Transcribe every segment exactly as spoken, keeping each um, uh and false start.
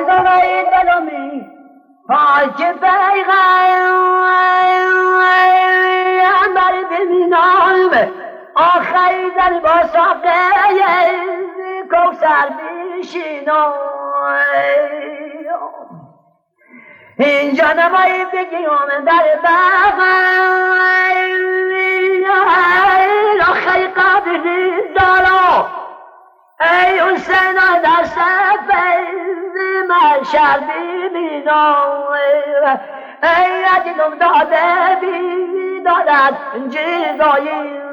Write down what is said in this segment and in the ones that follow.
عزیزان ای دلمی پاک پیغمبر ببینم آخری در با ساقه کوثر بشینم اینجا نمایی بگیم در بغل آخری قبری دارم ای حسین در سفید محشر ببینم ای عجلم داده بیدادت جزایی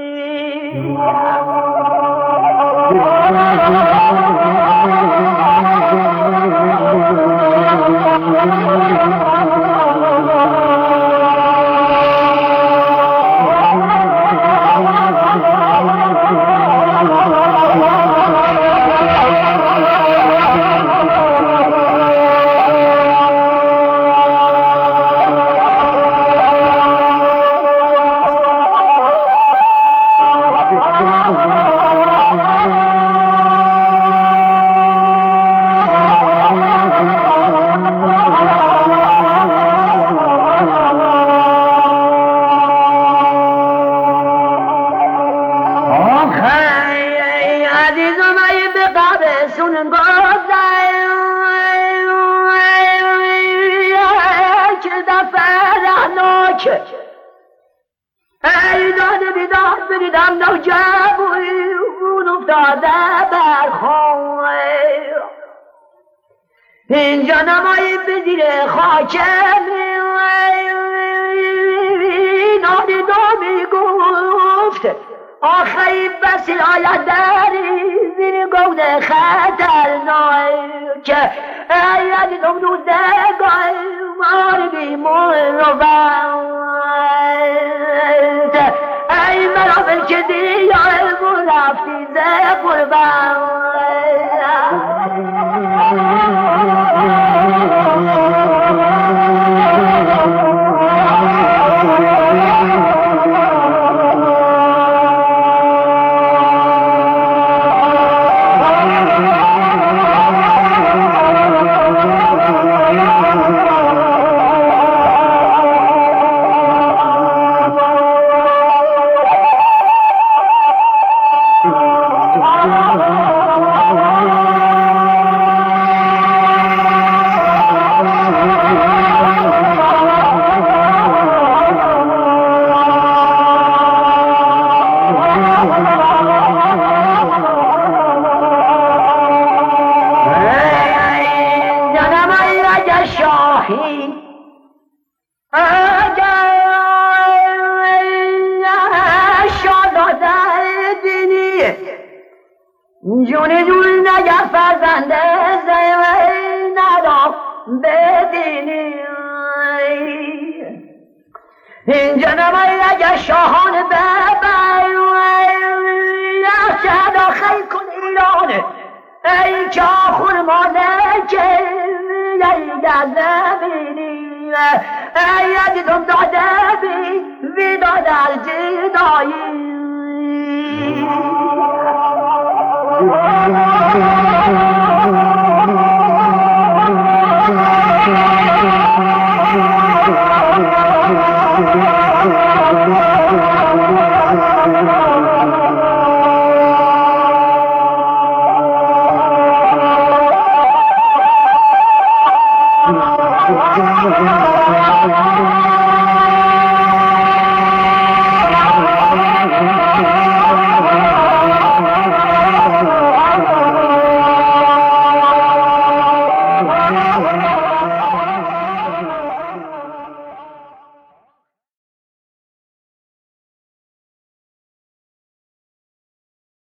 ای داده بیداد بریدم نوجبون افتاده برخواه اینجا نمایی بزیر خاکم نادی دو میگفت آخری بسیل آید داری زیر گود خطرناک ای عزیزم دوزدگاه مار بیمون رو بند ای مرابل که دیار بود رفتی زه قربان جون جون نگر فرزنده زمین ندام بدینی اینجا نمایی اگر شاهان ببر شهد آخری کن ایران ای که خورمانه ای در زمینی ای عزیزم داده بی ویدا در جدایی Thank you.